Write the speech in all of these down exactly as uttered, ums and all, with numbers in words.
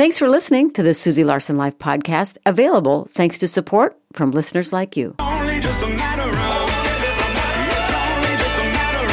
Thanks for listening to the Susie Larson Live podcast, available thanks to support from listeners like you. Only just a matter of, it's only just a matter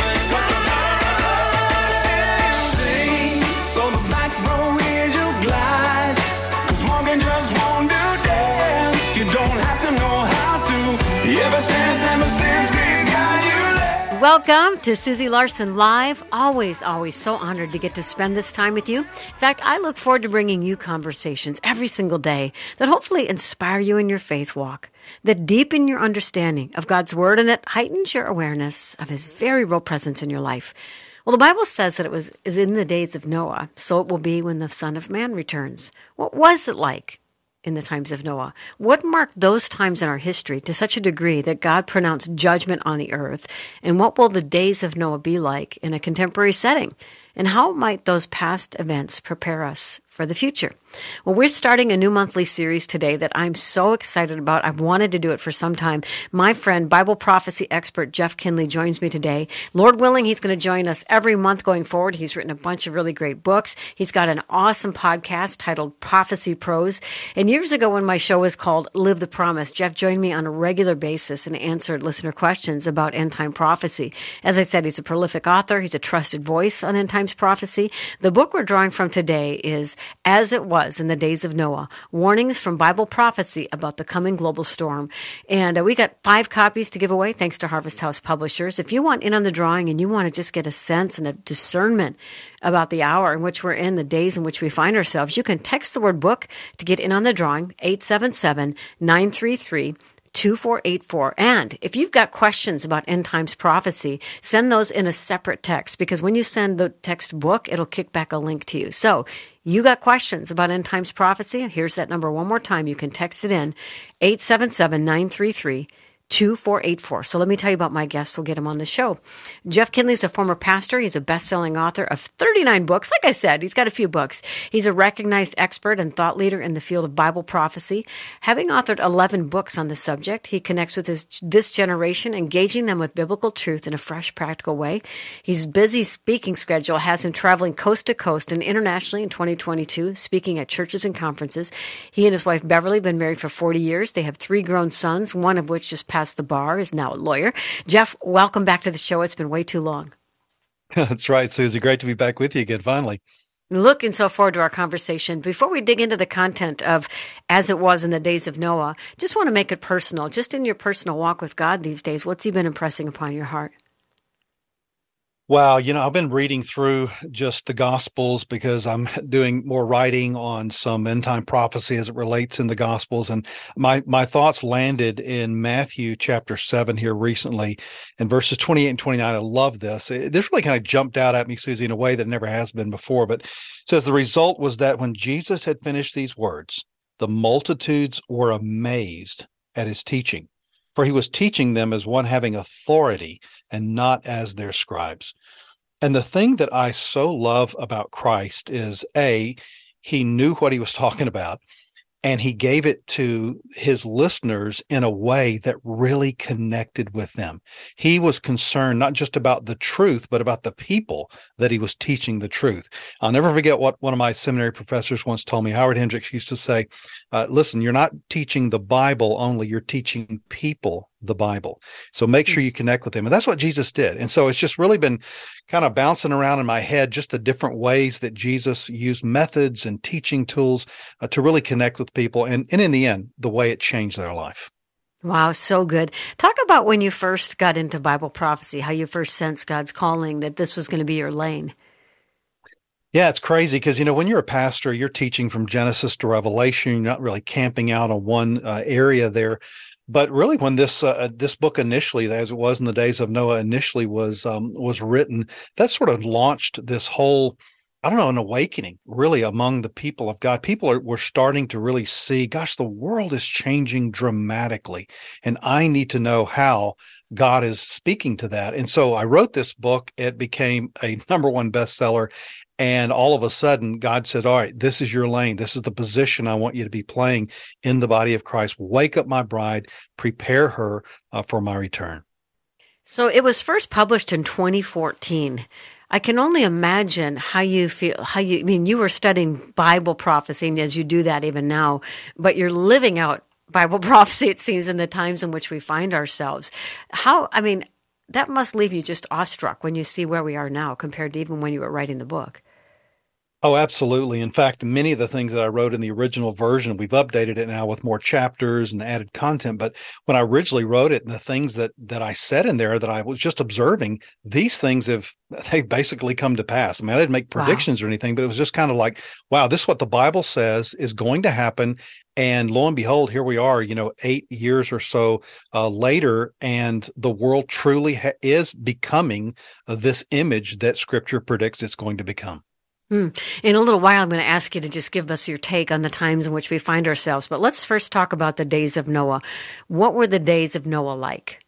of, sing, so the back row is your glide, 'cause walking just won't do dance, you don't have to know how to, ever since, ever since, grace got you led. Welcome to Susie Larson Live. Always, always so honored to get to spend this time with you. In fact, I look forward to bringing you conversations every single day that hopefully inspire you in your faith walk, that deepen your understanding of God's Word, and that heightens your awareness of His very real presence in your life. Well, the Bible says that it was is in the days of Noah, so it will be when the Son of Man returns. What was it like in the times of Noah? What marked those times in our history to such a degree that God pronounced judgment on the earth? And what will the days of Noah be like in a contemporary setting? And how might those past events prepare us for the future? Well, we're starting a new monthly series today that I'm so excited about. I've wanted to do it for some time. My friend, Bible prophecy expert Jeff Kinley joins me today. Lord willing, he's going to join us every month going forward. He's written a bunch of really great books. He's got an awesome podcast titled Prophecy Pros. And years ago when my show was called Live the Promise, Jeff joined me on a regular basis and answered listener questions about end-time prophecy. As I said, he's a prolific author. He's a trusted voice on end-times prophecy. The book we're drawing from today is As It Was in the Days of Noah, Warnings from Bible Prophecy About the Coming Global Storm. And uh, we got five copies to give away thanks to Harvest House Publishers. If you want in on the drawing and you want to just get a sense and a discernment about the hour in which we're in, the days in which we find ourselves, you can text the word book to get in on the drawing, eight seven seven, nine three three, two four eight four. And if you've got questions about end times prophecy, send those in a separate text, because when you send the text book, it'll kick back a link to you. So you got questions about end times prophecy? Here's that number one more time. You can text it in, eight seven seven, nine three three, two four eight four. So let me tell you about my guest. We'll get him on the show. Jeff Kinley is a former pastor. He's a best-selling author of thirty-nine books. Like I said, he's got a few books. He's a recognized expert and thought leader in the field of Bible prophecy. Having authored eleven books on the subject, he connects with his, this generation, engaging them with biblical truth in a fresh, practical way. His busy speaking schedule has him traveling coast to coast and internationally in twenty twenty-two, speaking at churches and conferences. He and his wife, Beverly, have been married for forty years. They have three grown sons, one of which just passed the bar, is now a lawyer. Jeff, welcome back to the show. It's been way too long. That's right, Susie. Great to be back with you again, finally. Looking so forward to our conversation. Before we dig into the content of As It Was in the Days of Noah, just want to make it personal. Just in your personal walk with God these days, what's He been impressing upon your heart? Wow, you know, I've been reading through just the Gospels because I'm doing more writing on some end-time prophecy as it relates in the Gospels. And my my thoughts landed in Matthew chapter seven here recently, in verses twenty-eight and twenty-nine. I love this. It, this really kind of jumped out at me, Susie, in a way that never has been before. But it says, the result was that when Jesus had finished these words, the multitudes were amazed at His teaching, for He was teaching them as one having authority and not as their scribes. And the thing that I so love about Christ is, A, He knew what He was talking about, and He gave it to His listeners in a way that really connected with them. He was concerned not just about the truth, but about the people that He was teaching the truth. I'll never forget what one of my seminary professors once told me. Howard Hendricks used to say, uh, listen, you're not teaching the Bible only, you're teaching people the Bible. So make sure you connect with Him. And that's what Jesus did. And so it's just really been kind of bouncing around in my head, just the different ways that Jesus used methods and teaching tools uh, to really connect with people. And, and in the end, the way it changed their life. Wow, so good. Talk about when you first got into Bible prophecy, how you first sensed God's calling, that this was going to be your lane. Yeah, it's crazy because, you know, when you're a pastor, you're teaching from Genesis to Revelation. You're not really camping out on one uh, area there. But really, when this uh, this book initially, as it was in the days of Noah, initially was um, was written, that sort of launched this whole, I don't know, an awakening really among the people of God. People are were starting to really see, gosh, the world is changing dramatically, and I need to know how God is speaking to that. And so I wrote this book. It became a number one bestseller. And all of a sudden, God said, all right, this is your lane. This is the position I want you to be playing in the body of Christ. Wake up my bride, prepare her uh, for my return. So it was first published in twenty fourteen. I can only imagine how you feel, how you, I mean, you were studying Bible prophecy, and as you do that even now, but you're living out Bible prophecy, it seems, in the times in which we find ourselves. How, I mean, that must leave you just awestruck when you see where we are now compared to even when you were writing the book. Oh, absolutely. In fact, many of the things that I wrote in the original version, we've updated it now with more chapters and added content. But when I originally wrote it, and the things that that I said in there that I was just observing, these things have they basically come to pass. I mean, I didn't make predictions wow. or anything, but it was just kind of like, wow, this is what the Bible says is going to happen. And lo and behold, here we are, you know, eight years or so uh, later, and the world truly ha- is becoming uh, this image that Scripture predicts it's going to become. Hmm. In a little while, I'm going to ask you to just give us your take on the times in which we find ourselves. But let's first talk about the days of Noah. What were the days of Noah like?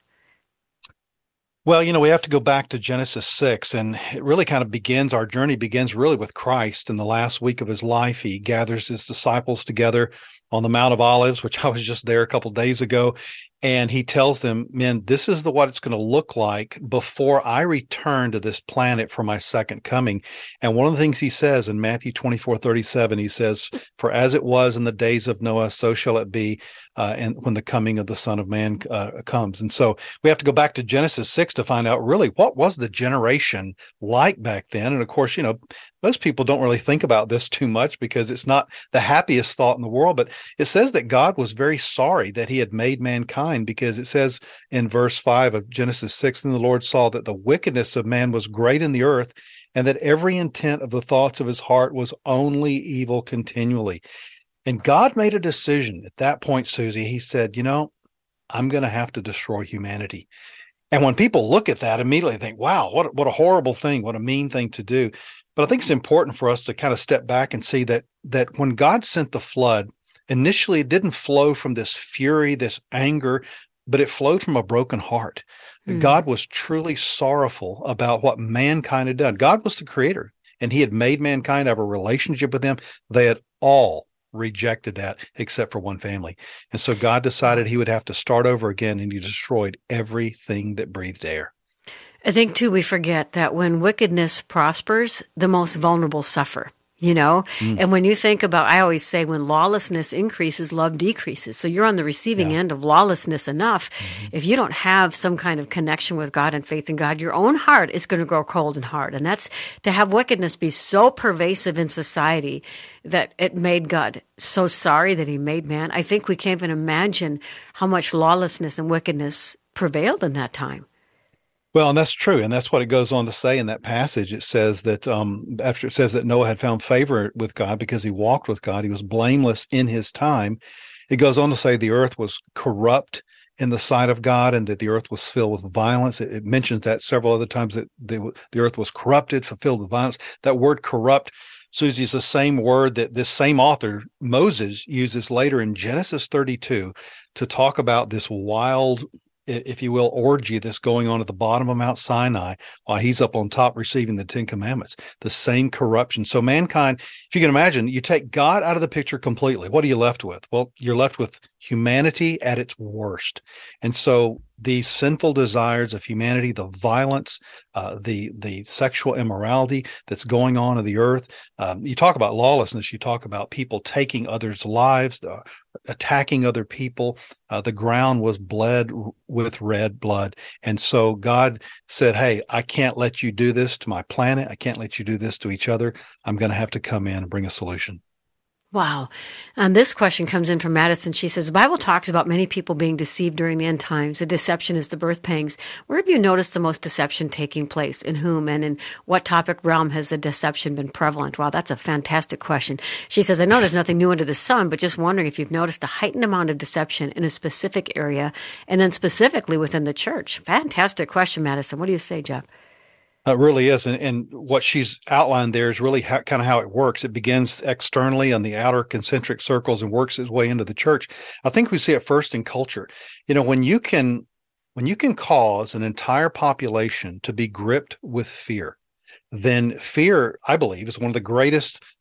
Well, you know, we have to go back to Genesis six, and it really kind of begins, our journey begins really with Christ. In the last week of his life, he gathers his disciples together on the Mount of Olives, which I was just there a couple of days ago. And he tells them, men, this is the what it's going to look like before I return to this planet for my second coming. And one of the things he says in Matthew twenty-four thirty-seven, he says, for as it was in the days of Noah, so shall it be uh, and when the coming of the Son of Man uh, comes. And so we have to go back to Genesis six to find out really what was the generation like back then. And of course, you know, most people don't really think about this too much because it's not the happiest thought in the world, but it says that God was very sorry that he had made mankind, because it says in verse five of Genesis six, and the Lord saw that the wickedness of man was great in the earth, and that every intent of the thoughts of his heart was only evil continually. And God made a decision at that point, Susie. He said, you know, I'm going to have to destroy humanity. And when people look at that, immediately think, wow, what, what a horrible thing, what a mean thing to do. But I think it's important for us to kind of step back and see that that when God sent the flood, initially it didn't flow from this fury, this anger, but it flowed from a broken heart. Mm. God was truly sorrowful about what mankind had done. God was the creator, and he had made mankind have a relationship with him. They had all rejected that except for one family. And so God decided he would have to start over again, and he destroyed everything that breathed air. I think, too, we forget that when wickedness prospers, the most vulnerable suffer, you know? Mm. And when you think about, I always say, when lawlessness increases, love decreases. So you're on the receiving yeah. end of lawlessness enough. Mm-hmm. If you don't have some kind of connection with God and faith in God, your own heart is going to grow cold and hard. And that's to have wickedness be so pervasive in society that it made God so sorry that he made man. I think we can't even imagine how much lawlessness and wickedness prevailed in that time. Well, and that's true. And that's what it goes on to say in that passage. It says that um, after it says that Noah had found favor with God because he walked with God, he was blameless in his time. It goes on to say the earth was corrupt in the sight of God, and that the earth was filled with violence. It, it mentions that several other times, that the, the earth was corrupted, fulfilled with violence. That word corrupt, Susie, is the same word that this same author, Moses, uses later in Genesis thirty-two to talk about this wild, if you will, orgy that's going on at the bottom of Mount Sinai while he's up on top receiving the Ten Commandments, the same corruption. So mankind, if you can imagine, you take God out of the picture completely. What are you left with? Well, you're left with humanity at its worst. And so these sinful desires of humanity, the violence, uh, the the sexual immorality that's going on in the earth. Um, you talk about lawlessness. You talk about people taking others' lives, uh, attacking other people. Uh, the ground was bled with red blood. And so God said, hey, I can't let you do this to my planet. I can't let you do this to each other. I'm going to have to come in and bring a solution. Wow. And this question comes in from Madison. She says, the Bible talks about many people being deceived during the end times. The deception is the birth pangs. Where have you noticed the most deception taking place? In whom and in what topic realm has the deception been prevalent? Wow, that's a fantastic question. She says, I know there's nothing new under the sun, but just wondering if you've noticed a heightened amount of deception in a specific area, and then specifically within the church. Fantastic question, Madison. What do you say, Jeff? It really is. And, and what she's outlined there is really how, kind of how it works. It begins externally on the outer concentric circles and works its way into the church. I think we see it first in culture. You know, when you can, when you can cause an entire population to be gripped with fear, then fear, I believe, is one of the greatest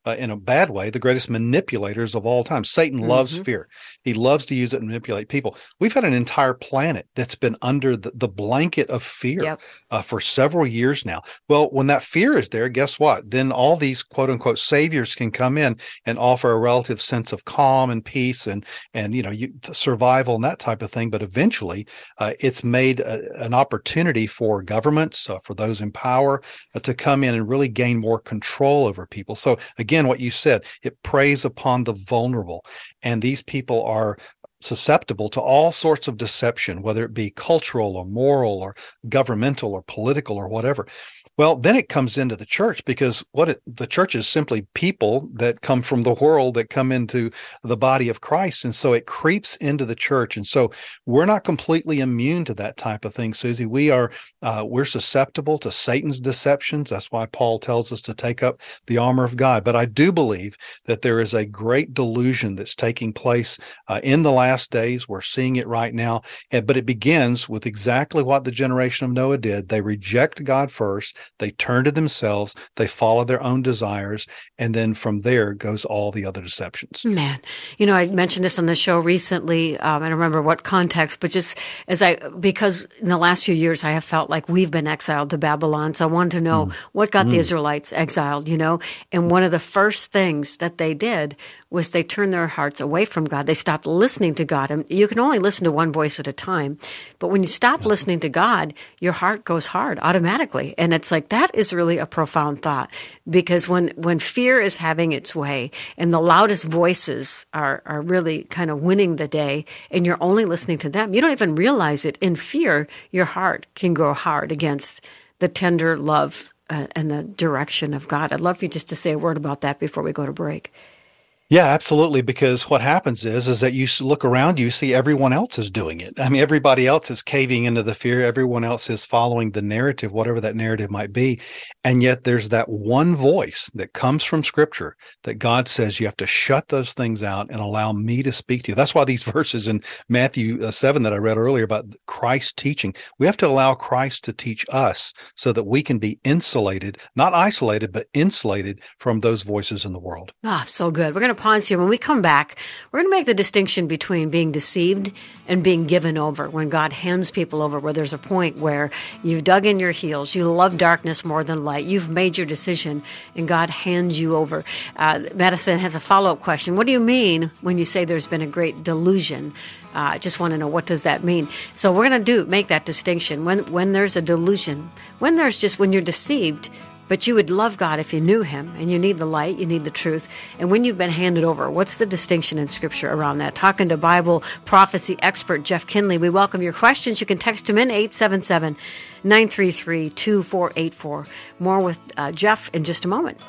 uh, in a bad way, the greatest manipulators of all time. Satan loves Mm-hmm. fear. He loves to use it to manipulate people. We've had an entire planet that's been under the, the blanket of fear Yep. uh, for several years now. Well, when that fear is there, guess what? Then all these quote unquote saviors can come in and offer a relative sense of calm and peace and, and you know, you, survival and that type of thing. But eventually, uh, it's made a, an opportunity for governments, uh, for those in power, uh, to come in and really gain more control over people. So again, what you said, it preys upon the vulnerable, and these people are susceptible to all sorts of deception, whether it be cultural or moral or governmental or political or whatever. Well, then it comes into the church, because what it, the church is simply people that come from the world that come into the body of Christ. And so it creeps into the church. And so we're not completely immune to that type of thing, Susie. We are, uh, we're susceptible to Satan's deceptions. That's why Paul tells us to take up the armor of God. But I do believe that there is a great delusion that's taking place uh, in the last days. We're seeing it right now. And, but it begins with exactly what the generation of Noah did. They reject God first. They turn to themselves, they follow their own desires, and then from there goes all the other deceptions. Man, you know, I mentioned this on the show recently. Um, I don't remember what context, but just as I, because in the last few years, I have felt like we've been exiled to Babylon. So I wanted to know mm. what got mm. the Israelites exiled, you know? And one of the first things that they did was they turned their hearts away from God. They stopped listening to God. And you can only listen to one voice at a time. But when you stop yeah. listening to God, your heart goes hard automatically. And it's like, that is really a profound thought. Because when, when fear is having its way and the loudest voices are, are really kind of winning the day and you're only listening to them, you don't even realize it. In fear, your heart can grow hard against the tender love uh, and the direction of God. I'd love for you just to say a word about that before we go to break. Yeah, absolutely. Because what happens is, is that you look around, you see everyone else is doing it. I mean, everybody else is caving into the fear. Everyone else is following the narrative, whatever that narrative might be. And yet there's that one voice that comes from Scripture that God says you have to shut those things out and allow me to speak to you. That's why these verses in Matthew seven that I read earlier about Christ teaching, we have to allow Christ to teach us so that we can be insulated, not isolated, but insulated from those voices in the world. Ah, so good. We're going to pause here. When we come back, we're going to make the distinction between being deceived and being given over. When God hands people over, where there's a point where you've dug in your heels, you love darkness more than light, you've made your decision, and God hands you over. Uh, Madison has a follow-up question. What do you mean when you say there's been a great delusion? Uh, I just want to know, what does that mean? So we're going to do make that distinction. When when there's a delusion, when there's just, when you're deceived, but you would love God if you knew Him, and you need the light, you need the truth. And when you've been handed over, what's the distinction in Scripture around that? Talking to Bible prophecy expert Jeff Kinley. We welcome your questions. You can text him in eight seven seven, nine three three, two four eight four. More with uh, Jeff in just a moment.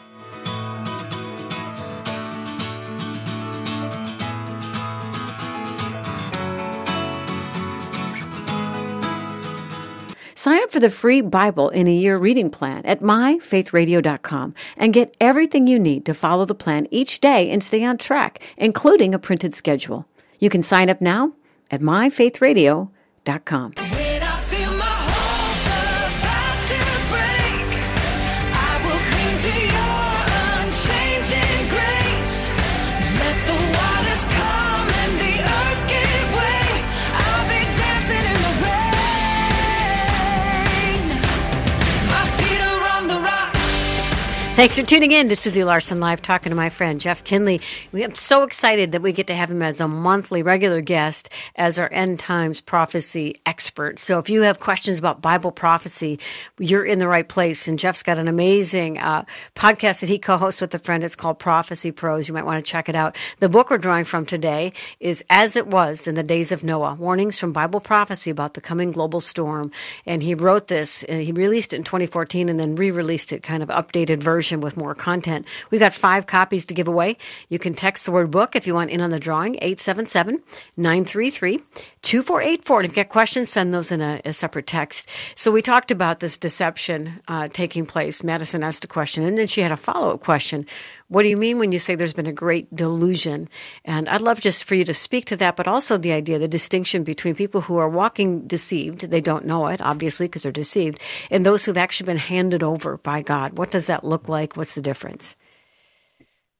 Sign up for the free Bible in a Year reading plan at my faith radio dot com and get everything you need to follow the plan each day and stay on track, including a printed schedule. You can sign up now at my faith radio dot com. When I feel my hope about to break, I will cling to your unchanging grace. Let the waters come and the earth give way. I'll be dancing in the rain. Thanks for tuning in to Susie Larson Live, talking to my friend Jeff Kinley. We, I'm so excited that we get to have him as a monthly regular guest as our end times prophecy expert. So if you have questions about Bible prophecy, you're in the right place. And Jeff's got an amazing uh, podcast that he co-hosts with a friend. It's called Prophecy Pros. You might want to check it out. The book we're drawing from today is As It Was in the Days of Noah, Warnings from Bible Prophecy About the Coming Global Storm. And he wrote this, and he released it in twenty fourteen and then re-released it, kind of updated version with more content. We've got five copies to give away. You can text the word book if you want in on the drawing, eight seven seven, nine three three, two four eight four. And if you get questions, send those in a, a separate text. So we talked about this deception uh, taking place. Madison asked a question, and then she had a follow-up question. What do you mean when you say there's been a great delusion? And I'd love just for you to speak to that, but also the idea, the distinction between people who are walking deceived, they don't know it, obviously, because they're deceived, and those who've actually been handed over by God. What does that look like? What's the difference?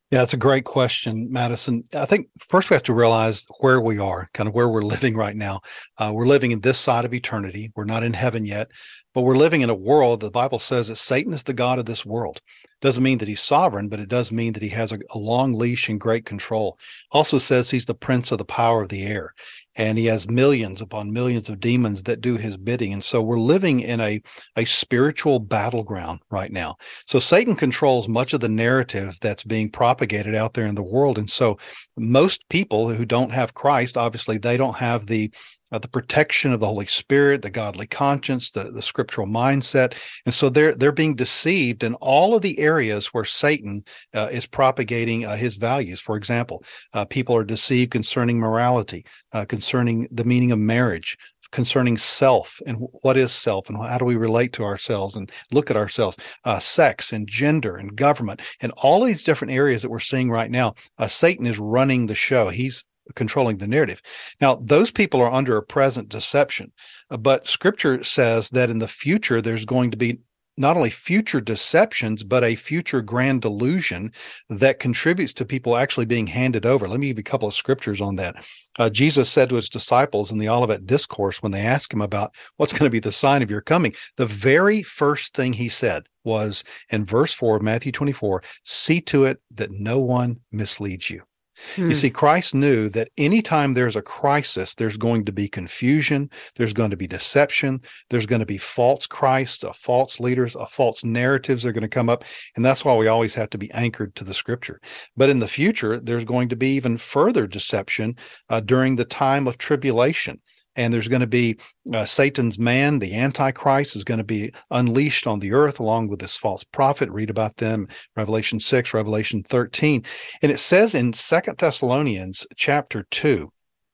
Yeah, it's a great question, Madison. I think first we have to realize where we are, kind of where we're living right now. Uh, we're living in this side of eternity. We're not in heaven yet, but we're living in a world. The Bible says that Satan is the god of this world. Doesn't mean that he's sovereign, but it does mean that he has a, a long leash and great control. Also says he's the prince of the power of the air, and he has millions upon millions of demons that do his bidding. And so we're living in a, a spiritual battleground right now. So Satan controls much of the narrative that's being propagated out there in the world. And so most people who don't have Christ, obviously, they don't have the uh, the protection of the Holy Spirit, the godly conscience, the, the scriptural mindset. And so they're they're being deceived in all of the areas where Satan uh, is propagating uh, his values. For example, uh, people are deceived concerning morality, uh, concerning the meaning of marriage, concerning self and what is self and how do we relate to ourselves and look at ourselves, uh, sex and gender and government and all these different areas that we're seeing right now. Uh, Satan is running the show. He's controlling the narrative. Now, those people are under a present deception, uh, but Scripture says that in the future, there's going to be not only future deceptions, but a future grand delusion that contributes to people actually being handed over. Let me give you a couple of scriptures on that. Uh, Jesus said to his disciples in the Olivet Discourse, when they asked him about what's going to be the sign of your coming, the very first thing he said was in verse four of Matthew twenty-four, see to it that no one misleads you. Hmm. You see, Christ knew that anytime there's a crisis, there's going to be confusion, there's going to be deception, there's going to be false Christs, uh, false leaders, uh, false narratives are going to come up. And that's why we always have to be anchored to the Scripture. But in the future, there's going to be even further deception uh, during the time of tribulation. And there's going to be uh, Satan's man, the Antichrist, is going to be unleashed on the earth along with this false prophet. Read about them, Revelation six, Revelation thirteen. And it says in Second Thessalonians chapter two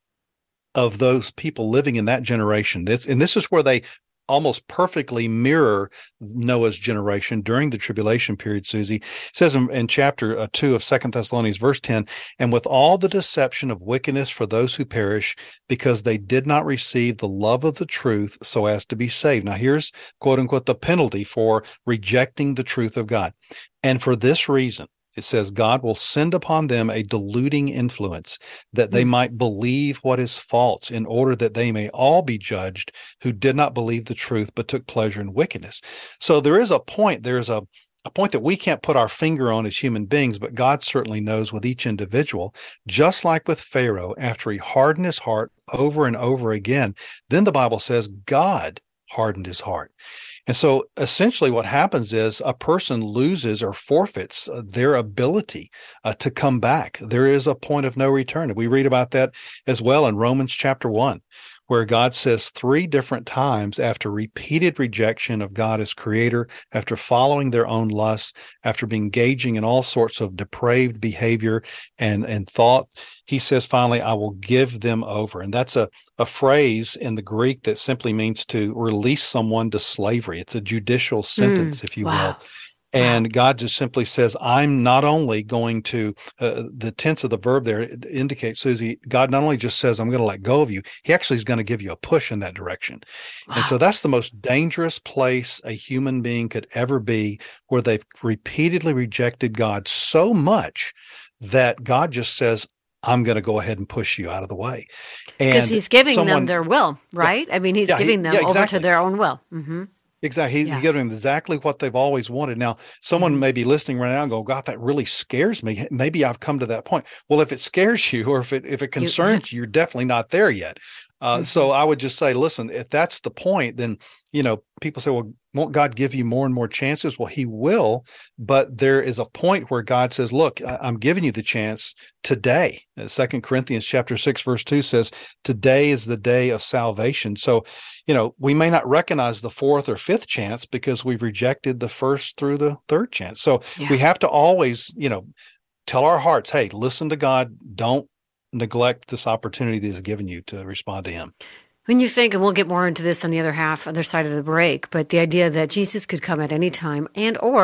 of those people living in that generation, this, and this is where they almost perfectly mirror Noah's generation during the tribulation period, Susie. It says in, in chapter uh, two of Second Thessalonians, verse ten, and with all the deception of wickedness for those who perish, because they did not receive the love of the truth so as to be saved. Now here's, quote unquote, the penalty for rejecting the truth of God. And for this reason, it says God will send upon them a deluding influence that they mm. might believe what is false, in order that they may all be judged who did not believe the truth but took pleasure in wickedness. So there is a point, there's a, a point that we can't put our finger on as human beings, but God certainly knows with each individual. Just like with Pharaoh, after he hardened his heart over and over again, then the Bible says God hardened his heart. And so essentially what happens is a person loses or forfeits their ability uh, to come back. There is a point of no return. We read about that as well in Romans chapter one, where God says three different times, after repeated rejection of God as creator, after following their own lusts, after engaging in all sorts of depraved behavior and, and thought, he says, finally, I will give them over. And that's a, a phrase in the Greek that simply means to release someone to slavery. It's a judicial sentence, mm, if you wow. will. And God just simply says, I'm not only going to, uh, the tense of the verb there indicates, Susie, God not only just says, I'm going to let go of you, he actually is going to give you a push in that direction. Wow. And so that's the most dangerous place a human being could ever be, where they've repeatedly rejected God so much that God just says, I'm going to go ahead and push you out of the way. Because he's giving someone, them their will, right? Yeah, I mean, he's yeah, giving he, them yeah, exactly. over to their own will. Mm-hmm. Exactly. He's yeah. giving them exactly what they've always wanted. Now, someone mm-hmm. may be listening right now and go, God, that really scares me. Maybe I've come to that point. Well, if it scares you, or if it if it concerns you, you you're definitely not there yet. Uh, mm-hmm. So I would just say, listen, if that's the point, then, you know, people say, well, won't God give you more and more chances? Well, he will, but there is a point where God says, look, I- I'm giving you the chance today. Second Corinthians chapter six, verse two says, today is the day of salvation. So, you know, we may not recognize the fourth or fifth chance because we've rejected the first through the third chance. So yeah. we have to always, you know, tell our hearts, hey, listen to God. Don't neglect this opportunity that he's given you to respond to him. When you think, and we'll get more into this on the other half, other side of the break, but the idea that Jesus could come at any time and or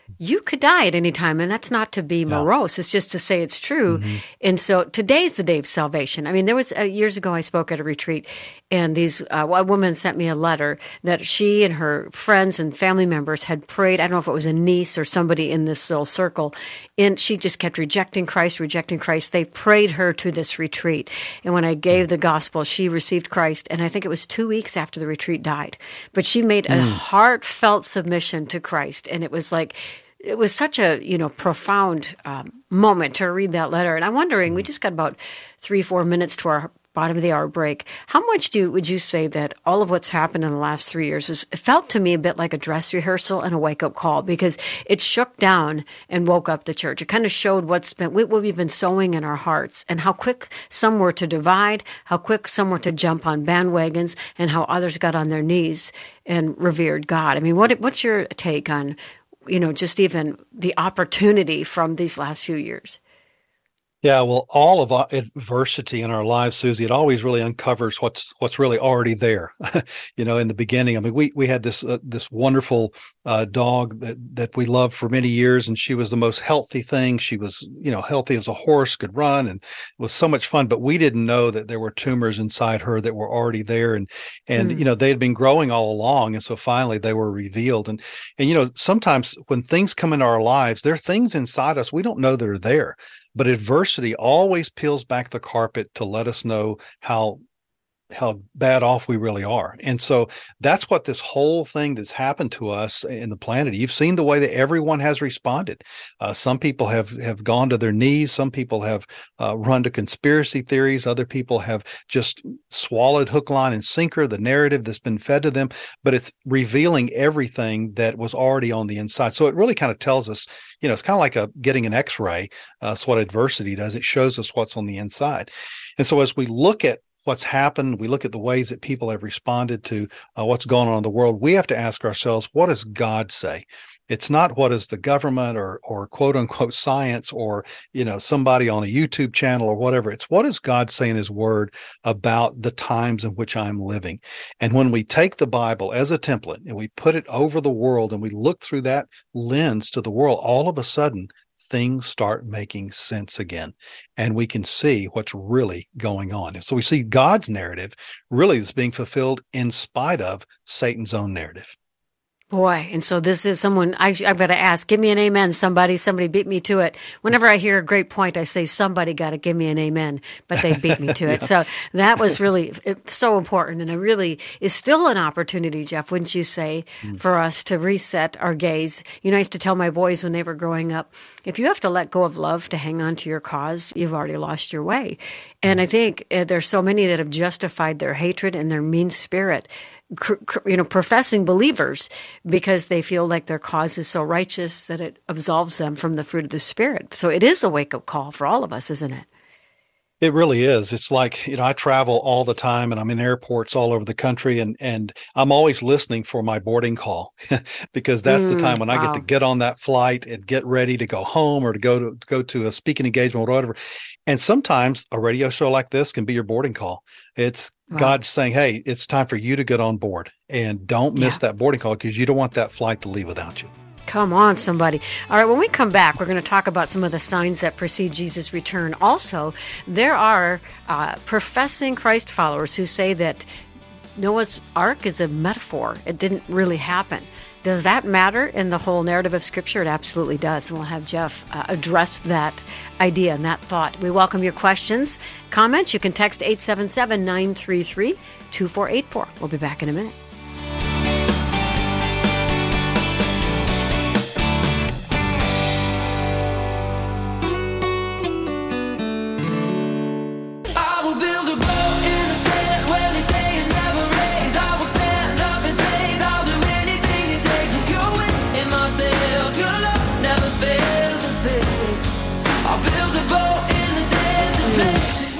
you could die at any time. And that's not to be morose. It's just to say it's true. Mm-hmm. And so today's the day of salvation. I mean, there was uh, years ago, I spoke at a retreat, and these uh, a woman sent me a letter that she and her friends and family members had prayed. I don't know if it was a niece or somebody in this little circle. And she just kept rejecting Christ, rejecting Christ. They prayed her to this retreat. And when I gave the gospel, she received Christ. And I think it was two weeks after the retreat died. But she made a mm. heartfelt submission to Christ. And it was like, it was such a, you know, profound um, moment to read that letter. And I'm wondering, we just got about three, four minutes to our bottom of the hour break. How much do would you say that all of what's happened in the last three years was, it felt to me a bit like a dress rehearsal and a wake-up call, because it shook down and woke up the church. It kind of showed what's been, what we've been sowing in our hearts, and how quick some were to divide, how quick some were to jump on bandwagons, and how others got on their knees and revered God. I mean, what what's your take on, you know, just even the opportunity from these last few years? Yeah, well, all of adversity in our lives, Susie, it always really uncovers what's what's really already there. You know, in the beginning, I mean, we we had this uh, this wonderful uh, dog that that we loved for many years, and she was the most healthy thing. She was, you know, healthy as a horse, could run, and it was so much fun. But we didn't know that there were tumors inside her that were already there, and and mm. you know, they had been growing all along, and so finally they were revealed. And and you know, sometimes when things come into our lives, there are things inside us we don't know that are there. But adversity always peels back the carpet to let us know how how bad off we really are. And so that's what this whole thing that's happened to us in the planet. You've seen the way that everyone has responded. Uh, some people have, have gone to their knees. Some people have uh, run to conspiracy theories. Other people have just swallowed hook, line, and sinker the narrative that's been fed to them. But it's revealing everything that was already on the inside. So it really kind of tells us, you know, it's kind of like a getting an X-ray. Uh, that's what adversity does. It shows us what's on the inside. And so as we look at what's happened, we look at the ways that people have responded to uh, what's going on in the world, we have to ask ourselves, what does God say? It's not what is the government or or quote unquote science or, you know, somebody on a YouTube channel or whatever. It's what does God say in his word about the times in which I'm living? And when we take the Bible as a template and we put it over the world and we look through that lens to the world, all of a sudden things start making sense again, and we can see what's really going on. So we see God's narrative really is being fulfilled in spite of Satan's own narrative. Boy, and so this is someone, I, I've got to ask, give me an amen, somebody. Somebody beat me to it. Whenever I hear a great point, I say, somebody got to give me an amen, but they beat me to it. Yeah. So that was really so important, and it really is still an opportunity, Jeff, wouldn't you say, mm. for us to reset our gaze. You know, I used to tell my boys when they were growing up, if you have to let go of love to hang on to your cause, you've already lost your way. And I think uh, there's so many that have justified their hatred and their mean spirit, you know, professing believers, because they feel like their cause is so righteous that it absolves them from the fruit of the Spirit. So it is a wake-up call for all of us, isn't it? It really is. It's like, you know, I travel all the time and I'm in airports all over the country, and, and I'm always listening for my boarding call because that's mm, the time when wow. I get to get on that flight and get ready to go home or to go to go to a speaking engagement or whatever. And sometimes a radio show like this can be your boarding call. It's wow. God saying, hey, it's time for you to get on board, and don't miss yeah. that boarding call, because you don't want that flight to leave without you. Come on, somebody. All right, when we come back, we're going to talk about some of the signs that precede Jesus' return. Also, there are uh, professing Christ followers who say that Noah's Ark is a metaphor. It didn't really happen. Does that matter in the whole narrative of Scripture? It absolutely does. And we'll have Jeff uh, address that idea and that thought. We welcome your questions, comments. You can text eight seven seven, nine three three, two four eight four. We'll be back in a minute.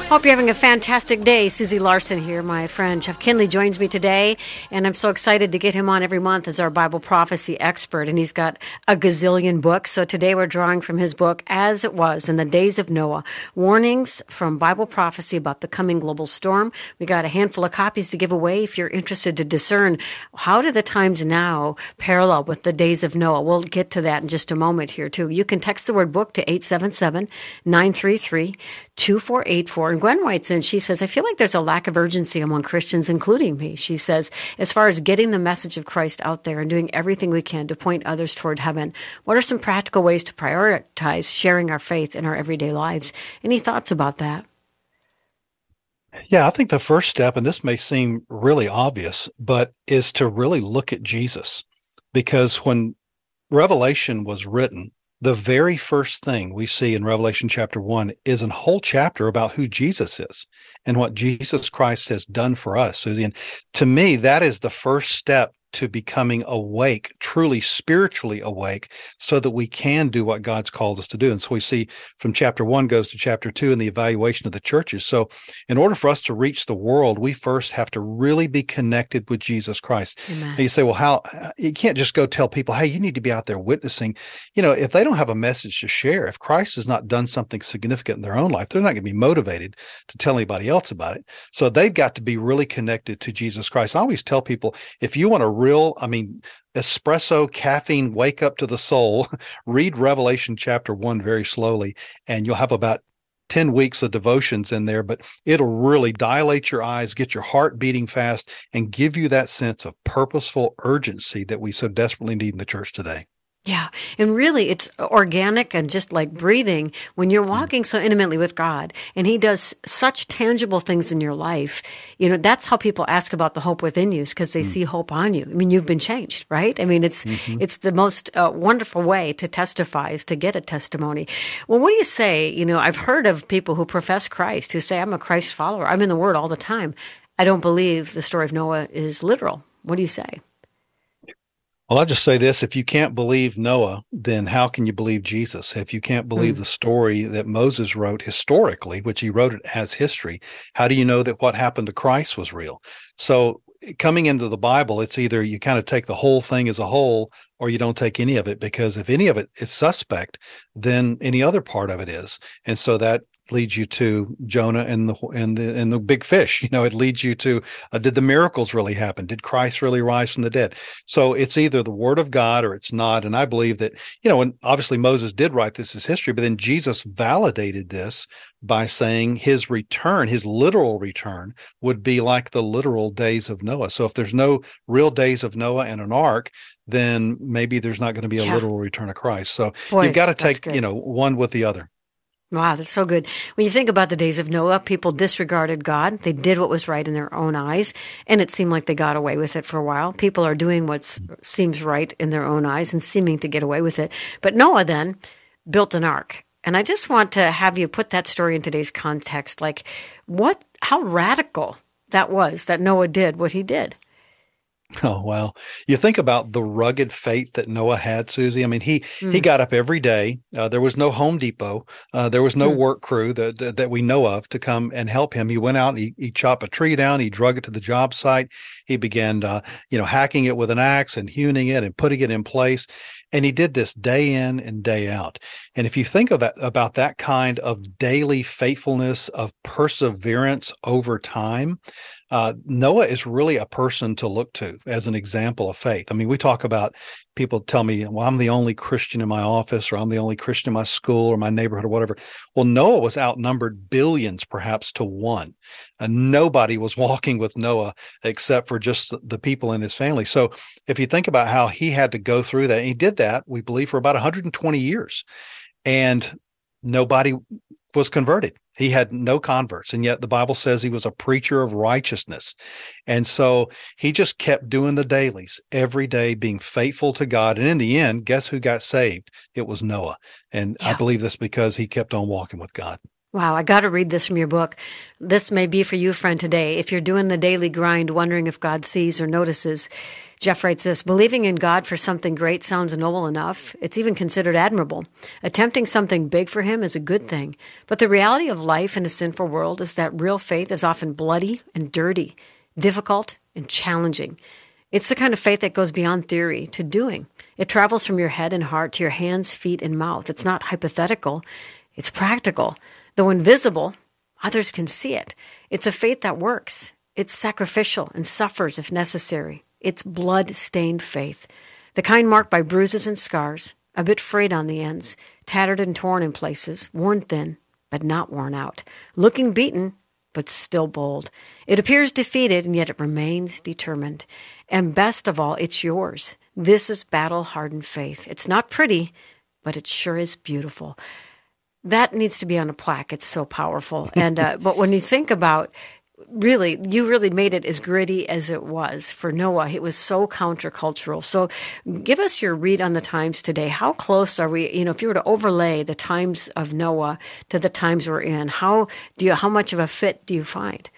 Hope you're having a fantastic day. Susie Larson here. My friend Jeff Kinley joins me today, and I'm so excited to get him on every month as our Bible prophecy expert. And he's got a gazillion books. So today we're drawing from his book, As It Was in the Days of Noah, Warnings from Bible Prophecy About the Coming Global Storm. We got a handful of copies to give away if you're interested to discern how do the times now parallel with the days of Noah. We'll get to that in just a moment here, too. You can text the word book to eight seven seven, nine three three, two four eight four. And Gwen writes in, she says, I feel like there's a lack of urgency among Christians, including me. She says, as far as getting the message of Christ out there and doing everything we can to point others toward heaven, what are some practical ways to prioritize sharing our faith in our everyday lives? Any thoughts about that? Yeah, I think the first step, and this may seem really obvious, but is to really look at Jesus. Because when Revelation was written, the very first thing we see in Revelation chapter one is a whole chapter about who Jesus is and what Jesus Christ has done for us, Susie. And to me, that is the first step to becoming awake, truly spiritually awake, so that we can do what God's called us to do. And so we see from chapter one goes to chapter two in the evaluation of the churches. So in order for us to reach the world, we first have to really be connected with Jesus Christ. Amen. And you say, well, how? You can't just go tell people, hey, you need to be out there witnessing. You know, if they don't have a message to share, if Christ has not done something significant in their own life, they're not going to be motivated to tell anybody else about it. So they've got to be really connected to Jesus Christ. I always tell people, if you want to real, I mean, espresso, caffeine, wake up to the soul, read Revelation chapter one very slowly, and you'll have about ten weeks of devotions in there, but it'll really dilate your eyes, get your heart beating fast, and give you that sense of purposeful urgency that we so desperately need in the church today. Yeah. And really, it's organic and just like breathing when you're walking so intimately with God and He does such tangible things in your life. You know, that's how people ask about the hope within you, because they mm. see hope on you. I mean, you've been changed, right? I mean, it's mm-hmm. it's the most uh, wonderful way to testify is to get a testimony. Well, what do you say? You know, I've heard of people who profess Christ who say, I'm a Christ follower. I'm in the Word all the time. I don't believe the story of Noah is literal. What do you say? Well, I'll just say this. If you can't believe Noah, then how can you believe Jesus? If you can't believe mm. the story that Moses wrote historically, which he wrote it as history, how do you know that what happened to Christ was real? So coming into the Bible, it's either you kind of take the whole thing as a whole or you don't take any of it, because if any of it is suspect, then any other part of it is. And so that leads you to Jonah and the and the and the big fish. You know, it leads you to uh, did the miracles really happen? Did Christ really rise from the dead? So it's either the Word of God or it's not. And I believe that, you know, and obviously Moses did write this as history, but then Jesus validated this by saying his return, his literal return, would be like the literal days of Noah. So if there's no real days of Noah and an ark, then maybe there's not going to be a yeah. literal return of Christ. So Boy, you've got to take, you know, one with the other. Wow, that's so good. When you think about the days of Noah, people disregarded God. They did what was right in their own eyes, and it seemed like they got away with it for a while. People are doing what seems right in their own eyes and seeming to get away with it. But Noah then built an ark. And I just want to have you put that story in today's context. Like, what, how radical that was that Noah did what he did. Oh, wow. You think about the rugged faith that Noah had, Susie. I mean, he mm. he got up every day. Uh, there was no Home Depot. Uh, there was no mm. work crew that, that that we know of to come and help him. He went out, he, he chopped a tree down, he drug it to the job site. He began, uh, you know, hacking it with an axe and hewing it and putting it in place. And he did this day in and day out. And if you think of that, about that kind of daily faithfulness, of perseverance over time, uh, Noah is really a person to look to as an example of faith. I mean, we talk about, people tell me, well, I'm the only Christian in my office, or I'm the only Christian in my school or my neighborhood or whatever. Well, Noah was outnumbered billions, perhaps to one. And nobody was walking with Noah except for just the people in his family. So if you think about how he had to go through that, and he did that, we believe, for about one hundred twenty years, and nobody was converted. He had no converts, and yet the Bible says he was a preacher of righteousness. And so he just kept doing the dailies every day, being faithful to God. And in the end, guess who got saved? It was Noah. And yeah. I believe this because he kept on walking with God. Wow, I got to read this from your book. This may be for you, friend, today. If you're doing the daily grind, wondering if God sees or notices, Jeff writes this: believing in God for something great sounds noble enough. It's even considered admirable. Attempting something big for him is a good thing. But the reality of life in a sinful world is that real faith is often bloody and dirty, difficult and challenging. It's the kind of faith that goes beyond theory to doing. It travels from your head and heart to your hands, feet, and mouth. It's not hypothetical. It's practical. Though invisible, others can see it. It's a faith that works. It's sacrificial and suffers if necessary. It's blood-stained faith, the kind marked by bruises and scars, a bit frayed on the ends, tattered and torn in places, worn thin, but not worn out, looking beaten, but still bold. It appears defeated, and yet it remains determined. And best of all, it's yours. This is battle-hardened faith. It's not pretty, but it sure is beautiful. That needs to be on a plaque. It's so powerful. And uh, but when you think about, really, you really made it as gritty as it was for Noah. It was so countercultural. So give us your read on the times today. How close are we, you know, if you were to overlay the times of Noah to the times we're in, how do you, how much of a fit do you find?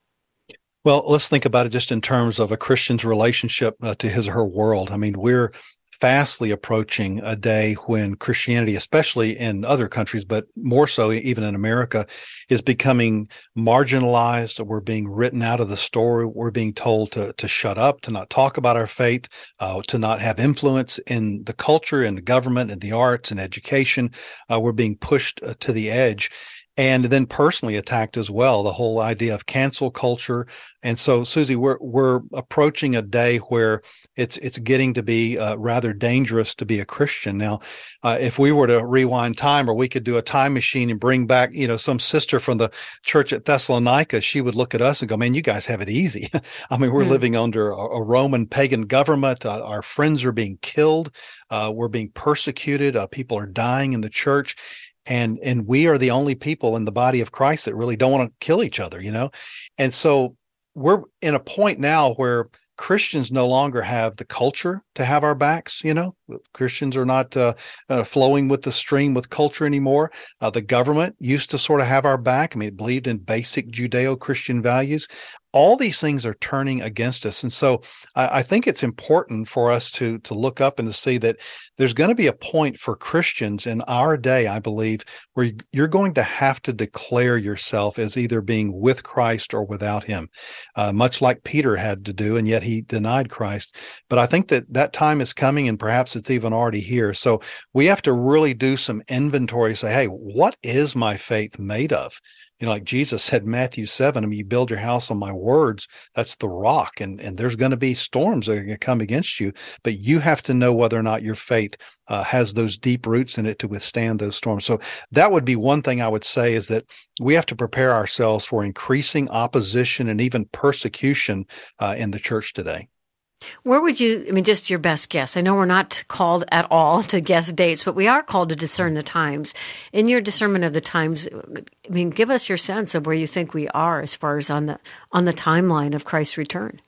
Well, let's think about it just in terms of a Christian's relationship uh, to his or her world. I mean, we're fastly approaching a day when Christianity, especially in other countries, but more so even in America, is becoming marginalized. We're being written out of the story. We're being told to to shut up, to not talk about our faith, uh, to not have influence in the culture and the government and the arts and education. Uh, we're being pushed uh, to the edge. And then personally attacked as well, the whole idea of cancel culture. And so, Susie, we're we're approaching a day where it's it's getting to be uh, rather dangerous to be a Christian. Now, uh, if we were to rewind time, or we could do a time machine and bring back, you know, some sister from the church at Thessalonica, she would look at us and go, "Man, you guys have it easy." I mean, we're mm. living under a, a Roman pagan government. Uh, our friends are being killed. Uh, we're being persecuted. Uh, people are dying in the church. And and we are the only people in the body of Christ that really don't want to kill each other, you know? And so we're in a point now where Christians no longer have the culture to have our backs, you know? Christians are not uh, uh, flowing with the stream with culture anymore. Uh, the government used to sort of have our back. I mean, it believed in basic Judeo-Christian values. All these things are turning against us. And so I, I think it's important for us to to look up and to see that there's going to be a point for Christians in our day, I believe, where you're going to have to declare yourself as either being with Christ or without him, uh, much like Peter had to do, and yet he denied Christ. But I think that that time is coming, and perhaps it's even already here. So we have to really do some inventory, say, hey, what is my faith made of? You know, like Jesus said in Matthew seven, I mean, you build your house on my words, that's the rock. And, and there's going to be storms that are going to come against you, but you have to know whether or not your faith uh, has those deep roots in it to withstand those storms. So that would be one thing I would say, is that we have to prepare ourselves for increasing opposition and even persecution uh, in the church today. Where would you, I mean, just your best guess? I know we're not called at all to guess dates, but we are called to discern the times. In your discernment of the times, I mean, give us your sense of where you think we are as far as on the on the timeline of Christ's return.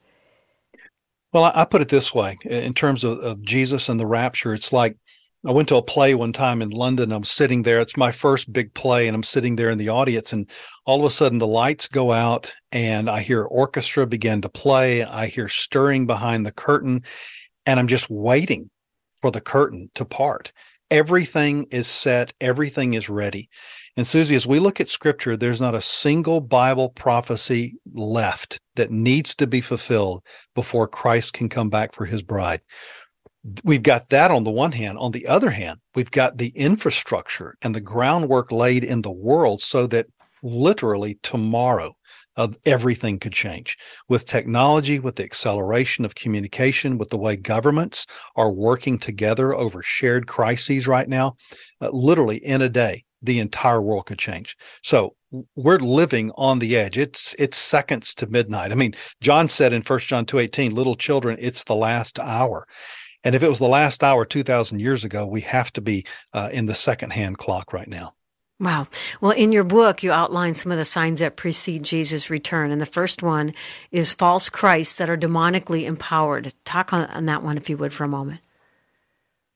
Well, I, I put it this way. In terms of, of Jesus and the rapture, it's like, I went to a play one time in London. I'm sitting there. It's my first big play, and I'm sitting there in the audience, and all of a sudden the lights go out and I hear orchestra begin to play. I hear stirring behind the curtain, and I'm just waiting for the curtain to part. Everything is set. Everything is ready. And Susie, as we look at Scripture, there's not a single Bible prophecy left that needs to be fulfilled before Christ can come back for his bride. We've got that on the one hand. On the other hand, we've got the infrastructure and the groundwork laid in the world so that literally tomorrow uh, everything could change. With technology, with the acceleration of communication, with the way governments are working together over shared crises right now, uh, literally in a day, the entire world could change. So we're living on the edge. It's it's seconds to midnight. I mean, John said in First John two eighteen, little children, it's the last hour. And if it was the last hour two thousand years ago, we have to be uh, in the second-hand clock right now. Wow. Well, in your book, you outline some of the signs that precede Jesus' return. And the first one is false Christs that are demonically empowered. Talk on, on that one, if you would, for a moment.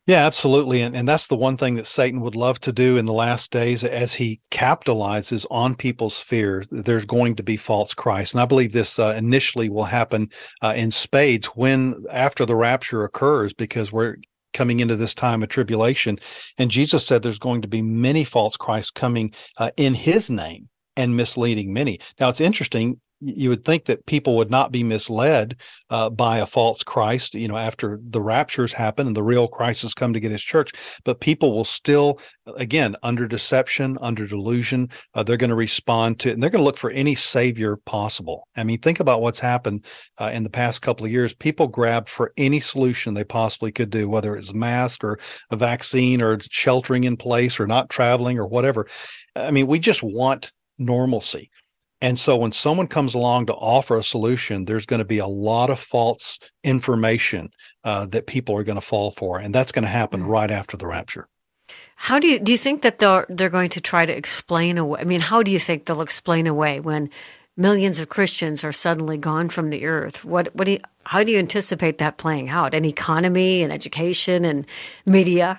Yeah, absolutely. And, and that's the one thing that Satan would love to do in the last days as he capitalizes on people's fear. There's going to be false Christ. And I believe this uh, initially will happen uh, in spades when after the rapture occurs, because we're coming into this time of tribulation. And Jesus said there's going to be many false Christs coming uh, in his name and misleading many. Now, it's interesting. You would think that people would not be misled uh, by a false Christ, you know, after the raptures happen and the real Christ has come to get his church. But people will still, again, under deception, under delusion, uh, they're going to respond to, and they're going to look for any savior possible. I mean, think about what's happened uh, in the past couple of years. People grabbed for any solution they possibly could do, whether it's mask or a vaccine or sheltering in place or not traveling or whatever. I mean, we just want normalcy. And so when someone comes along to offer a solution, there's going to be a lot of false information uh, that people are going to fall for. And that's going to happen mm-hmm. right after the rapture. How do you, do you think that they're, they're going to try to explain away? I mean, how do you think they'll explain away when millions of Christians are suddenly gone from the earth? What, what do you, how do you anticipate that playing out? And economy and education and media?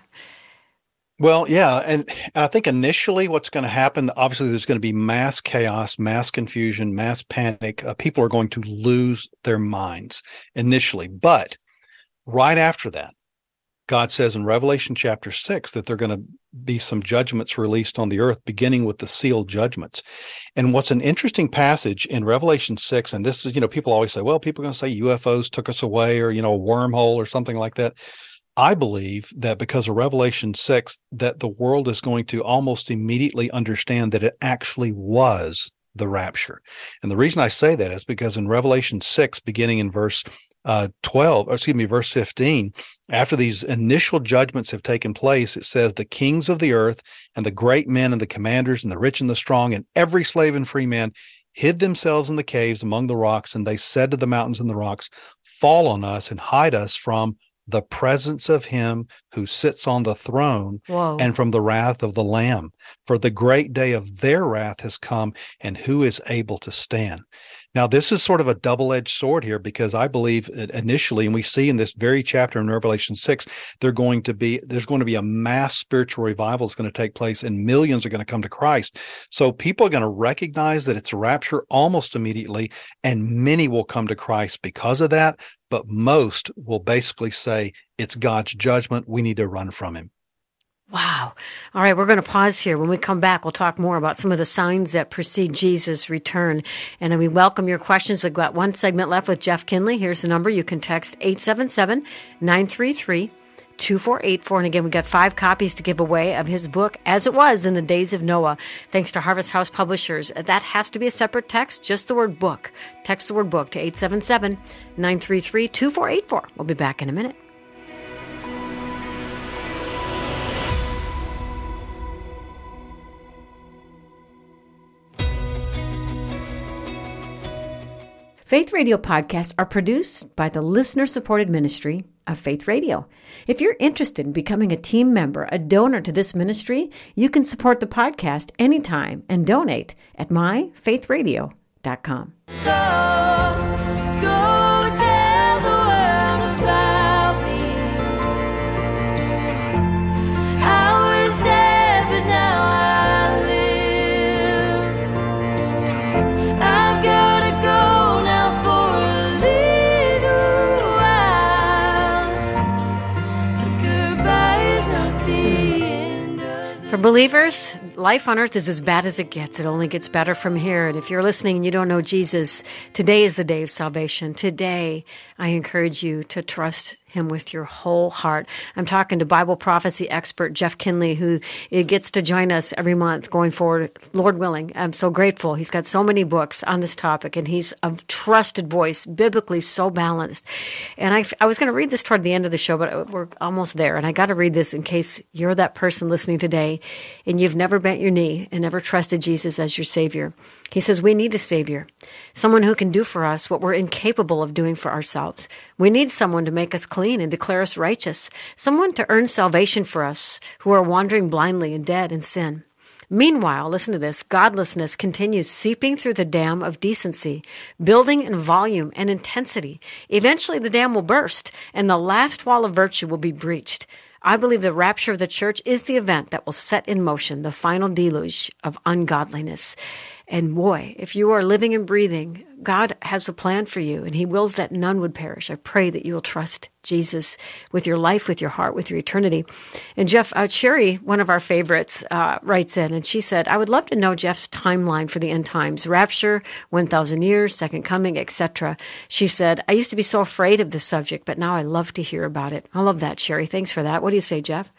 Well, yeah. And, and I think initially what's going to happen, obviously there's going to be mass chaos, mass confusion, mass panic. Uh, people are going to lose their minds initially. But right after that, God says in Revelation chapter six that there are going to be some judgments released on the earth, beginning with the sealed judgments. And what's an interesting passage in Revelation six, and this is, you know, people always say, well, people are going to say U F Os took us away, or, you know, a wormhole or something like that. I believe that because of Revelation six, that the world is going to almost immediately understand that it actually was the rapture. And the reason I say that is because in Revelation six, beginning in verse uh, twelve, or excuse me, verse fifteen, after these initial judgments have taken place, it says, the kings of the earth and the great men and the commanders and the rich and the strong and every slave and free man hid themselves in the caves among the rocks. And they said to the mountains and the rocks, fall on us and hide us from the presence of him who sits on the throne Whoa. And from the wrath of the Lamb. For the great day of their wrath has come, and who is able to stand? Now, this is sort of a double-edged sword here, because I believe initially, and we see in this very chapter in Revelation six, they're going to be, there's going to be a mass spiritual revival that's going to take place, and millions are going to come to Christ. So people are going to recognize that it's a rapture almost immediately, and many will come to Christ because of that. But most will basically say it's God's judgment. We need to run from him. Wow. All right, we're going to pause here. When we come back, we'll talk more about some of the signs that precede Jesus' return. And then we welcome your questions. We've got one segment left with Jeff Kinley. Here's the number. You can text eight seven seven, nine three three, two four eight four. And again, we've got five copies to give away of his book, As It Was in the Days of Noah, thanks to Harvest House Publishers. That has to be a separate text, just the word book. Text the word book to eight seven seven, nine three three, two four eight four. We'll be back in a minute. Faith Radio podcasts are produced by the listener-supported ministry of Faith Radio. If you're interested in becoming a team member, a donor to this ministry, you can support the podcast anytime and donate at my faith radio dot com. Go, go tell the world about me. I was there, but now I live. I've got to go now for a little while. But goodbye is not the end of the... For believers, life on earth is as bad as it gets. It only gets better from here. And if you're listening and you don't know Jesus, today is the day of salvation. Today, I encourage you to trust him with your whole heart. I'm talking to Bible prophecy expert Jeff Kinley, who gets to join us every month going forward, Lord willing. I'm so grateful. He's got so many books on this topic, and he's a trusted voice, biblically so balanced. And I, I was going to read this toward the end of the show, but we're almost there. And I got to read this in case you're that person listening today and you've never bent your knee and never trusted Jesus as your Savior. He says we need a Savior, someone who can do for us what we're incapable of doing for ourselves. We need someone to make us clean and declare us righteous, someone to earn salvation for us who are wandering blindly and dead in sin. Meanwhile, listen to this, godlessness continues seeping through the dam of decency, building in volume and intensity. Eventually, the dam will burst, and the last wall of virtue will be breached. I believe the rapture of the church is the event that will set in motion the final deluge of ungodliness. And boy, if you are living and breathing, God has a plan for you, and he wills that none would perish. I pray that you will trust Jesus with your life, with your heart, with your eternity. And Jeff, uh, Sherry, one of our favorites, uh, writes in, and she said, I would love to know Jeff's timeline for the end times, rapture, one thousand years, second coming, et cetera. She said, I used to be so afraid of this subject, but now I love to hear about it. I love that, Sherry. Thanks for that. What do you say, Jeff?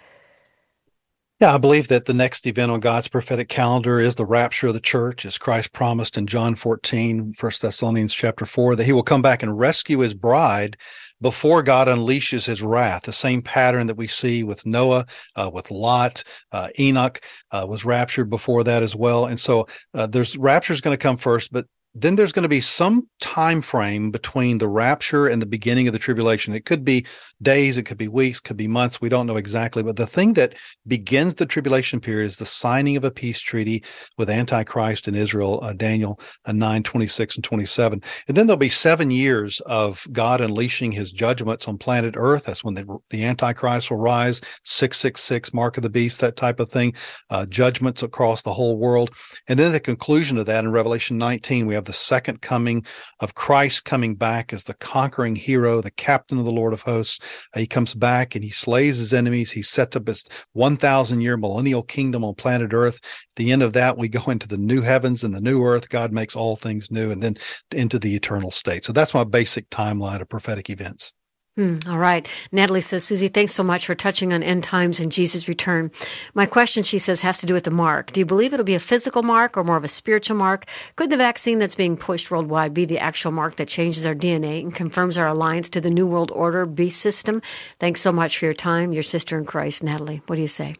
Yeah, I believe that the next event on God's prophetic calendar is the rapture of the church, as Christ promised in John fourteen, First Thessalonians chapter four, that he will come back and rescue his bride before God unleashes his wrath. The same pattern that we see with Noah, uh, with Lot, uh, Enoch uh, was raptured before that as well. And so uh, there's rapture is going to come first, but then there's going to be some time frame between the rapture and the beginning of the tribulation. It could be days, it could be weeks, could be months. We don't know exactly. But the thing that begins the tribulation period is the signing of a peace treaty with Antichrist and Israel, uh, Daniel uh, nine, twenty-six and twenty-seven. And then there'll be seven years of God unleashing his judgments on planet Earth. That's when the, the Antichrist will rise, six six six, mark of the beast, that type of thing, uh, judgments across the whole world. And then the conclusion of that in Revelation nineteen, we have the second coming of Christ coming back as the conquering hero, the captain of the Lord of hosts. Uh, he comes back and he slays his enemies. He sets up his one thousand year millennial kingdom on planet Earth. At the end of that, we go into the new heavens and the new earth. God makes all things new, and then into the eternal state. So that's my basic timeline of prophetic events. Hmm, all right. Natalie says, Susie, thanks so much for touching on end times and Jesus' return. My question, she says, has to do with the mark. Do you believe it'll be a physical mark or more of a spiritual mark? Could the vaccine that's being pushed worldwide be the actual mark that changes our D N A and confirms our alliance to the New World Order beast system? Thanks so much for your time. Your sister in Christ, Natalie. What do you say?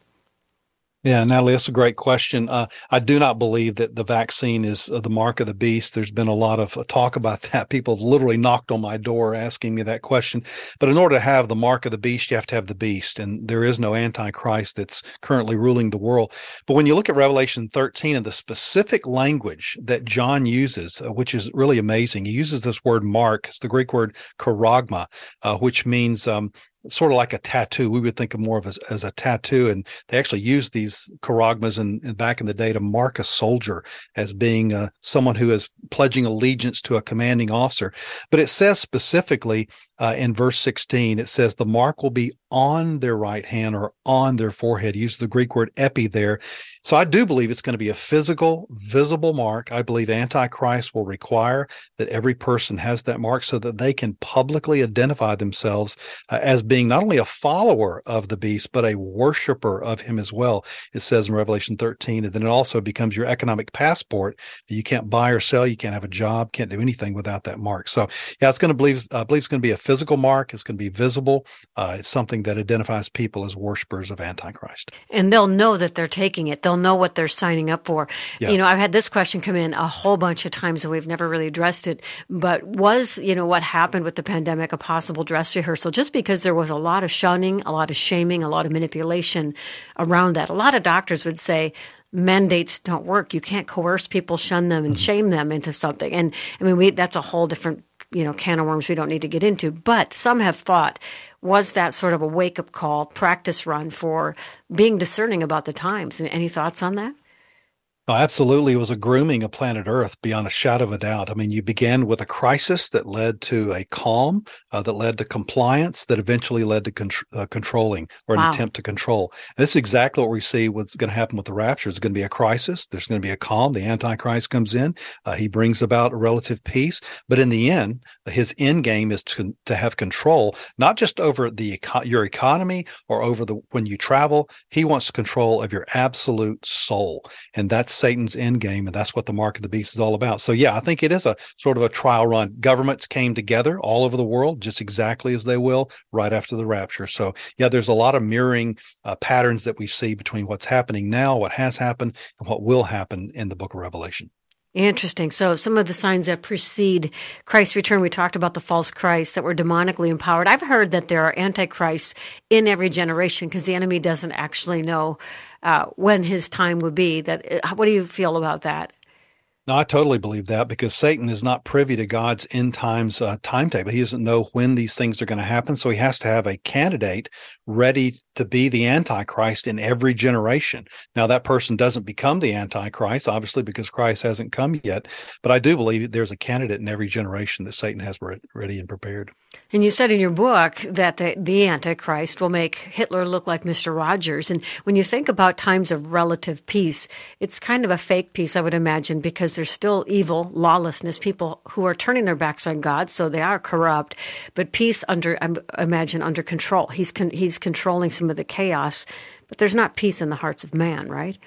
Yeah, Natalie, that's a great question. Uh, I do not believe that the vaccine is uh, the mark of the beast. There's been a lot of uh, talk about that. People have literally knocked on my door asking me that question. But in order to have the mark of the beast, you have to have the beast. And there is no Antichrist that's currently ruling the world. But when you look at Revelation thirteen and the specific language that John uses, uh, which is really amazing, he uses this word mark. It's the Greek word charagma, uh, which means um, sort of like a tattoo. We would think of more of as, as a tattoo, and they actually used these charagmas in, in back in the day to mark a soldier as being uh, someone who is pledging allegiance to a commanding officer. But it says specifically uh, in verse sixteen, it says the mark will be on their right hand or on their forehead. Use the Greek word epi there. So I do believe it's going to be a physical, visible mark. I believe Antichrist will require that every person has that mark so that they can publicly identify themselves uh, as being not only a follower of the beast, but a worshiper of him as well. It says in Revelation thirteen, and then it also becomes your economic passport. You can't buy or sell. You can't have a job, can't do anything without that mark. So yeah, it's going to believe, I believe it's going to be a physical mark. It's going to be visible. Uh, it's something that identifies people as worshipers of Antichrist. And they'll know that they're taking it. They'll know what they're signing up for. Yeah. You know, I've had this question come in a whole bunch of times and we've never really addressed it. But was, you know, what happened with the pandemic a possible dress rehearsal? Just because there was a lot of shunning, a lot of shaming, a lot of manipulation around that. A lot of doctors would say, mandates don't work. You can't coerce people, shun them, and mm-hmm. shame them into something. And I mean, we that's a whole different, you know, can of worms we don't need to get into. But some have thought, was that sort of a wake-up call, practice run for being discerning about the times? Any thoughts on that? Oh, absolutely. It was a grooming of planet Earth beyond a shadow of a doubt. I mean, you began with a crisis that led to a calm, uh, that led to compliance, that eventually led to con- uh, controlling or an wow. attempt to control. And this is exactly what we see what's going to happen with the rapture. It's going to be a crisis. There's going to be a calm. The Antichrist comes in. Uh, he brings about a relative peace. But in the end, his end game is to, to have control, not just over the eco- your economy or over the when you travel. He wants control of your absolute soul. And that's Satan's end game, and that's what the mark of the beast is all about. So yeah, I think it is a sort of a trial run. Governments came together all over the world just exactly as they will right after the rapture. So yeah, there's a lot of mirroring uh, patterns that we see between what's happening now, what has happened, and what will happen in the book of Revelation. Interesting. So some of the signs that precede Christ's return, we talked about the false Christ that were demonically empowered. I've heard that there are antichrists in every generation because the enemy doesn't actually know uh, when his time would be. That, what do you feel about that? No, I totally believe that because Satan is not privy to God's end times uh, timetable. He doesn't know when these things are going to happen. So he has to have a candidate ready to be the Antichrist in every generation. Now, that person doesn't become the Antichrist, obviously, because Christ hasn't come yet. But I do believe there's a candidate in every generation that Satan has re- ready and prepared. And you said in your book that the, the Antichrist will make Hitler look like Mister Rogers. And when you think about times of relative peace, it's kind of a fake peace, I would imagine, because there's still evil, lawlessness, people who are turning their backs on God, so they are corrupt. But peace under, I imagine, under control. He's con- he's controlling some of the chaos, but there's not peace in the hearts of man, right?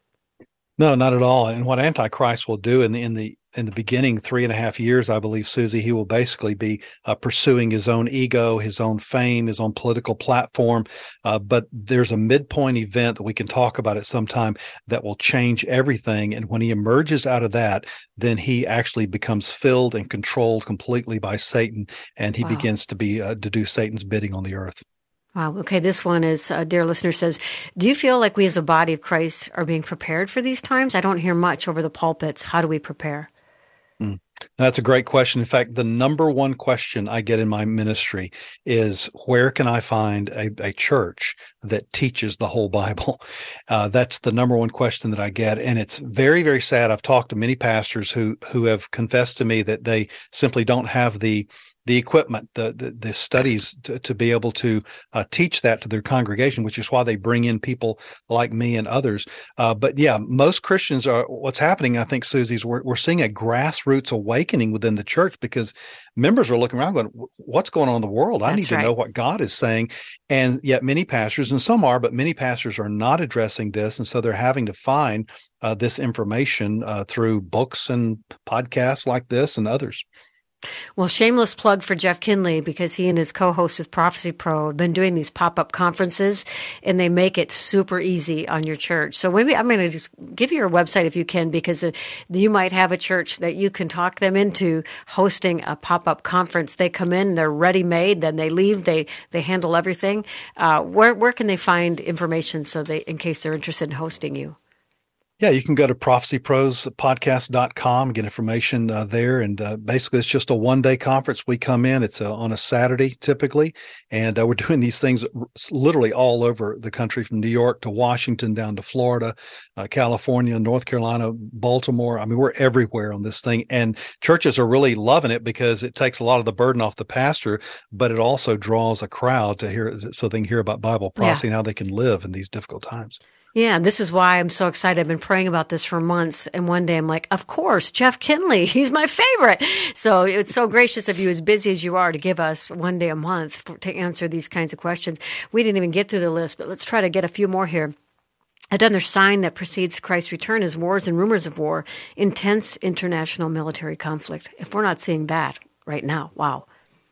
No, not at all. And what Antichrist will do in the in the in the beginning three and a half years, I believe, Susie, he will basically be uh, pursuing his own ego, his own fame, his own political platform. Uh, but there's a midpoint event that we can talk about at some time that will change everything. And when he emerges out of that, then he actually becomes filled and controlled completely by Satan, and he wow. begins to be uh, to do Satan's bidding on the earth. Wow. Okay. This one is, uh, dear listener says, do you feel like we as a body of Christ are being prepared for these times? I don't hear much over the pulpits. How do we prepare? Mm. That's a great question. In fact, the number one question I get in my ministry is, where can I find a, a church that teaches the whole Bible? Uh, that's the number one question that I get. And it's very, very sad. I've talked to many pastors who, who have confessed to me that they simply don't have the the equipment, the the, the studies to, to be able to uh, teach that to their congregation, which is why they bring in people like me and others. Uh, but yeah, most Christians are, what's happening, I think, Susie, is we're, we're seeing a grassroots awakening within the church because members are looking around going, what's going on in the world? I That's need to right. know what God is saying. And yet many pastors, and some are, but many pastors are not addressing this. And so they're having to find uh, this information uh, through books and podcasts like this and others. Well, shameless plug for Jeff Kinley, because he and his co-host with Prophecy Pro have been doing these pop-up conferences, and they make it super easy on your church. So maybe I'm going to just give you your website if you can, because uh, you might have a church that you can talk them into hosting a pop-up conference. They come in, they're ready-made, then they leave, they they handle everything. Uh, where where can they find information so they, in case they're interested in hosting you? Yeah, you can go to prophecy pros podcast dot com, get information uh, there. And uh, basically, it's just a one-day conference. We come in, it's uh, on a Saturday typically, and uh, we're doing these things literally all over the country, from New York to Washington, down to Florida, uh, California, North Carolina, Baltimore. I mean, we're everywhere on this thing. And churches are really loving it because it takes a lot of the burden off the pastor, but it also draws a crowd to hear, so they can hear about Bible prophecy yeah. and how they can live in these difficult times. Yeah, this is why I'm so excited. I've been praying about this for months. And one day I'm like, of course, Jeff Kinley, he's my favorite. So it's so gracious of you, as busy as you are, to give us one day a month for, to answer these kinds of questions. We didn't even get through the list, but let's try to get a few more here. Another sign that precedes Christ's return is wars and rumors of war, intense international military conflict. If we're not seeing that right now, wow.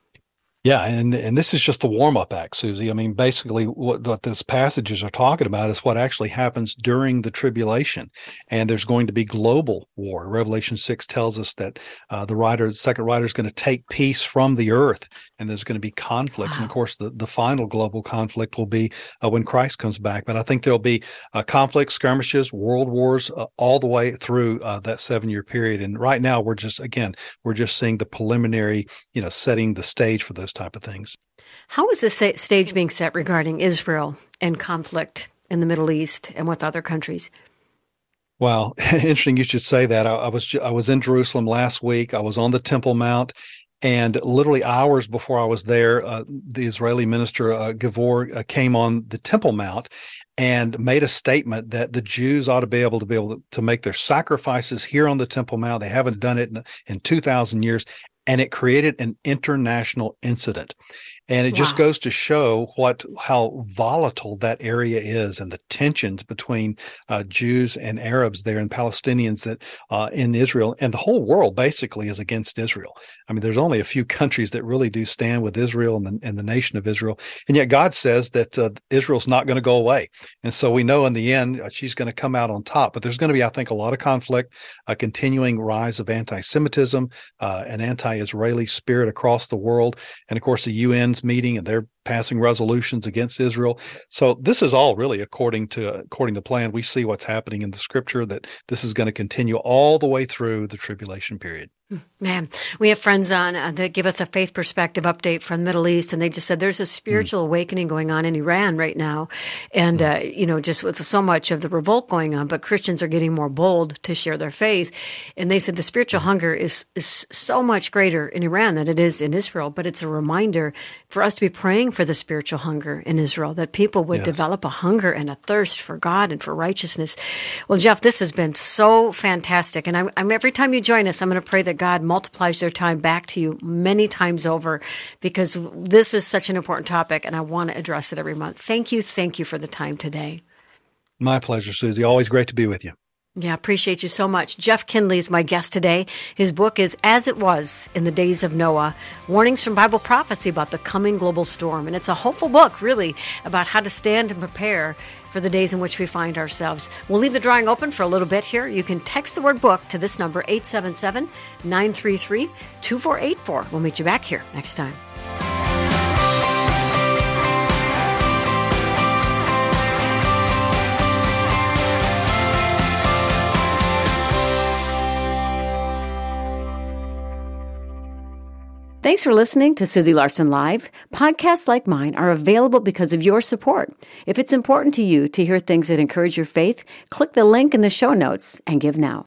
Yeah, and and this is just a warm-up act, Susie. I mean, basically what, what these passages are talking about is what actually happens during the tribulation. And there's going to be global war. Revelation six tells us that uh, the writer, the second writer, is going to take peace from the earth, and there's going to be conflicts. Wow. And of course, the, the final global conflict will be uh, when Christ comes back. But I think there'll be uh, conflicts, skirmishes, world wars, uh, all the way through uh, that seven-year period. And right now, we're just, again, we're just seeing the preliminary, you know, setting the stage for those type of things. How is the stage being set regarding Israel and conflict in the Middle East and with other countries? Well, interesting you should say that. I, I was I was in Jerusalem last week. I was on the Temple Mount, and literally hours before I was there, uh, the Israeli minister uh, Gavor uh, came on the Temple Mount and made a statement that the Jews ought to be able to be able to, to make their sacrifices here on the Temple Mount. They haven't done it in, in two thousand years. And it created an international incident. And it wow. just goes to show what how volatile that area is, and the tensions between uh, Jews and Arabs there, and Palestinians that uh, in Israel, and the whole world basically is against Israel. I mean, there's only a few countries that really do stand with Israel and the, and the nation of Israel. And yet God says that uh, Israel's not going to go away. And so we know in the end, uh, she's going to come out on top. But there's going to be, I think, a lot of conflict, a continuing rise of anti-Semitism, uh, an anti-Israeli spirit across the world. And of course, the U N's meeting, and they're passing resolutions against Israel. So this is all really according to according to plan. We see what's happening in the scripture, that this is going to continue all the way through the tribulation period. Man, we have friends on uh, that give us a faith perspective update from the Middle East, and they just said there's a spiritual mm. awakening going on in Iran right now. And, mm. uh, you know, just with so much of the revolt going on, but Christians are getting more bold to share their faith. And they said the spiritual hunger is, is so much greater in Iran than it is in Israel. But it's a reminder for us to be praying for the spiritual hunger in Israel, that people would yes. develop a hunger and a thirst for God and for righteousness. Well, Jeff, this has been so fantastic. And I'm, I'm every time you join us, I'm going to pray that God multiplies their time back to you many times over, because this is such an important topic and I want to address it every month. Thank you. Thank you for the time today. My pleasure, Susie. Always great to be with you. Yeah, appreciate you so much. Jeff Kinley is my guest today. His book is As It Was in the Days of Noah, Warnings from Bible Prophecy about the Coming Global Storm. And it's a hopeful book, really, about how to stand and prepare for the days in which we find ourselves. We'll leave the drawing open for a little bit here. You can text the word book to this number, eight seven seven, nine three three, two four eight four. We'll meet you back here next time. Thanks for listening to Susie Larson Live. Podcasts like mine are available because of your support. If it's important to you to hear things that encourage your faith, click the link in the show notes and give now.